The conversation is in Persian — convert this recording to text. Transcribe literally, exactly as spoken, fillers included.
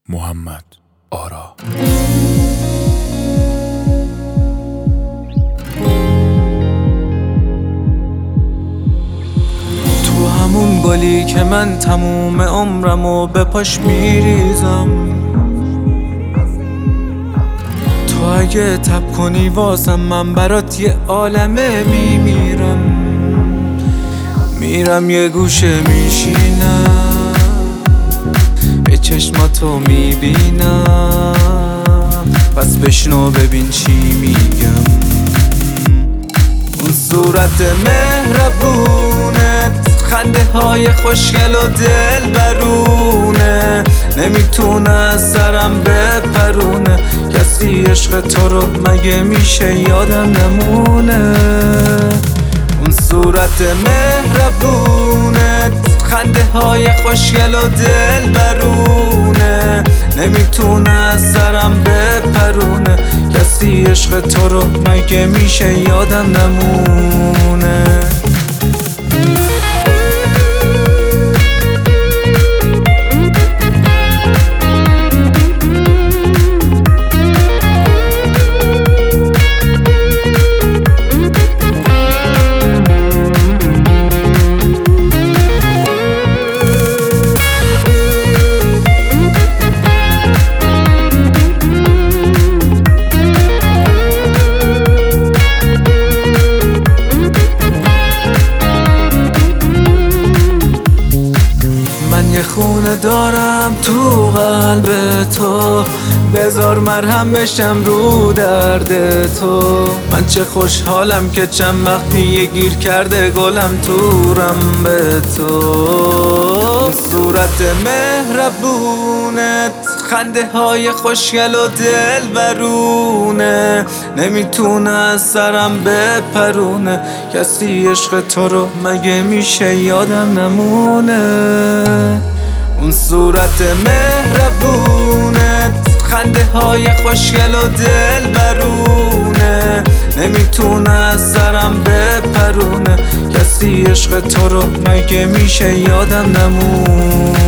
محمد آرا. تو همون گلی که من تموم عمرمو به پاش میریزم، تو اگه تب کنی واسم من برات یه عالمه میمیرم. میرم یه گوشه میشینم، به چشماتو میبینم، پس بشنو ببین چی میگم. اون صورت مهربونت، خنده های خوشگل و دل برونه، نمیتونه از سرم بپرونه. کسی عشق تو رو مگه میشه یادم نمونه. اون صورت مهربونت، خنده های خوشگل و دل برونه، نمیتونه از سرم بپرونه. کسی عشق تو رو مگه میشه یادم نمونه. یه خونه دارم تو قلب تو، بذار مرهم بشم رو درد تو. من چه خوشحالم که چند وقتی یه گیر کرده گلم تورم به تو. صورت مهربونت، خنده های خوشگل و دل برونه، نمیتونه از سرم بپرونه. کسی عشق تو رو مگه میشه یادم نمونه. اون صورت مهربونت، خنده های خوشگل و دل برونه، نمیتونه از سرم بپرونه. کسی عشق تو رو مگه میشه یادم نمونه.